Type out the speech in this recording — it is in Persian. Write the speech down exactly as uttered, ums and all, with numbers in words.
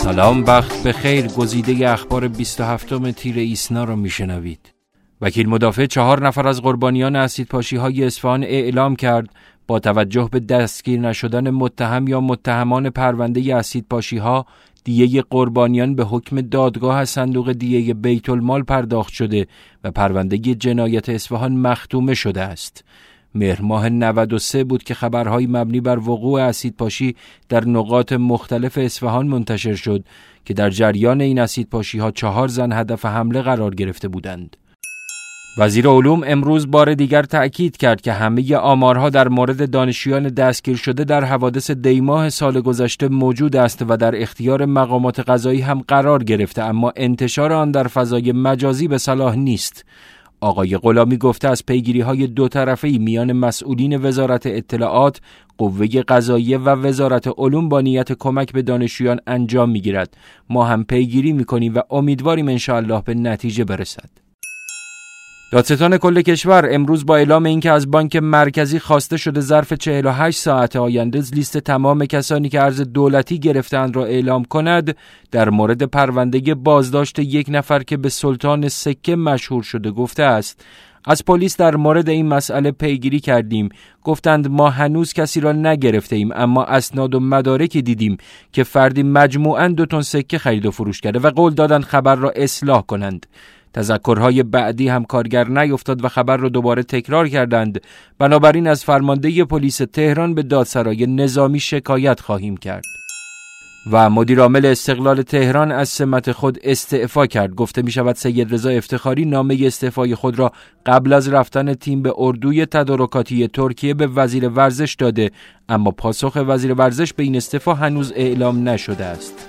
سلام، وقت بخیر. گزیده اخبار بیست و هفتم تیر ایسنا را میشنوید. وکیل مدافع چهار نفر از قربانیان اسیدپاشی‌های اصفهان اعلام کرد با توجه به دستگیر نشدن متهم یا متهمان پرونده اسیدپاشی‌ها، دیه قربانیان به حکم دادگاه از صندوق دیه بیت المال پرداخت شده و پرونده جنایت اصفهان مختومه شده است. مهر ماه نود و سه بود که خبرهای مبنی بر وقوع اسیدپاشی در نقاط مختلف اصفهان منتشر شد که در جریان این اسیدپاشی‌ها چهار زن هدف حمله قرار گرفته بودند. وزیر علوم امروز بار دیگر تأکید کرد که همه آمارها در مورد دانشجویان دستگیر شده در حوادث دیماه سال گذشته موجود است و در اختیار مقامات قضایی هم قرار گرفته، اما انتشار آن در فضای مجازی به صلاح نیست. آقای غلامی گفته از پیگیری‌های دو طرفه‌ای میان مسئولین وزارت اطلاعات، قوه قضاییه و وزارت علوم با نیت کمک به دانشجویان انجام می‌گیرد. ما هم پیگیری می‌کنیم و امیدواریم انشاءالله به نتیجه برسد. دادستان کل کشور امروز با اعلام اینکه از بانک مرکزی خواسته شده ظرف چهل و هشت ساعت آینده لیست تمام کسانی که ارز دولتی گرفتند را اعلام کند، در مورد پرونده بازداشت یک نفر که به سلطان سکه مشهور شده گفته است: از پلیس در مورد این مسئله پیگیری کردیم. گفتند ما هنوز کسی را نگرفته ایم، اما اسناد و مدارکی دیدیم که فردی مجموعاً دو تن سکه خرید و فروش کرده و قول دادند خبر را اصلاح کنند. تذکرهای بعدی هم کارگر نیفتاد و خبر را دوباره تکرار کردند. بنابراین از فرمانده پلیس تهران به دادسرای نظامی شکایت خواهیم کرد. و مدیر عامل استقلال تهران از سمت خود استعفا کرد. گفته می شود سید رضا افتخاری نامه استعفای خود را قبل از رفتن تیم به اردوی تدارکاتی ترکیه به وزیر ورزش داده، اما پاسخ وزیر ورزش به این استعفا هنوز اعلام نشده است.